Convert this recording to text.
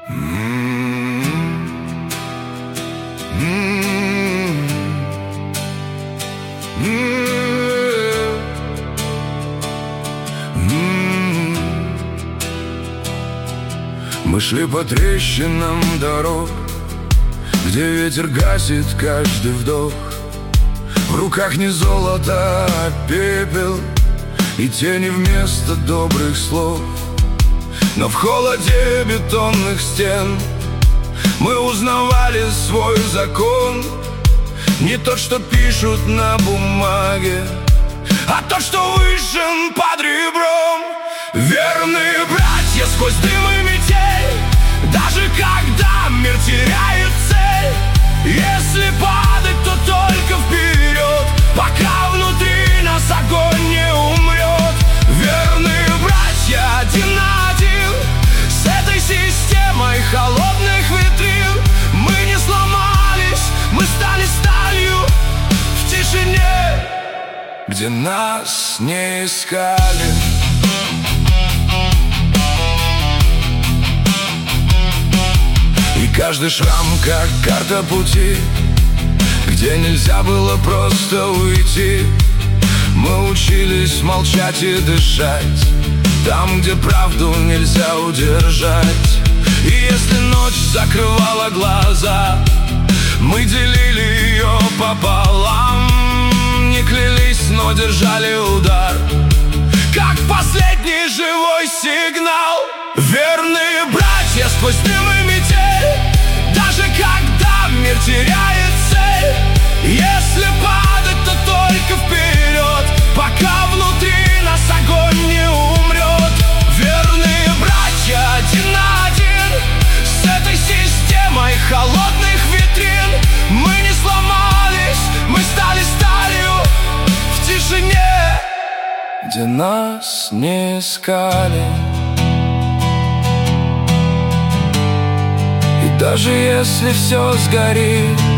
Мы шли по трещинам дорог, где ветер гасит каждый вдох. В руках не золото, а пепел и тени вместо добрых слов. Но в холоде бетонных стен мы узнавали свой закон. Не тот, что пишут на бумаге, а тот, что вышен под ребром. Верные братья сквозь дым и метель, даже когда мир теряет цель. Если падать, то только вперед, пока внутри нас огонь не умрет. Верные братья один на один с этой системой холодных витрин. Мы не сломались, мы стали сталью в тишине, где нас не искали. Каждый шрам как карта пути, где нельзя было просто уйти. Мы учились молчать и дышать там, где правду нельзя удержать. И если ночь закрывала глаза, мы делили ее пополам. Не клялись, но держали удар, как последний живой сигнал. Верные братья сквозь дым и метель, даже когда мир теряет цель. Если падать, то только вперед, пока внутри нас огонь не умрет. Верные братья один на один с этой системой холодных витрин. Мы не сломались, мы стали сталью в тишине, где нас не искали. Даже если все сгорит,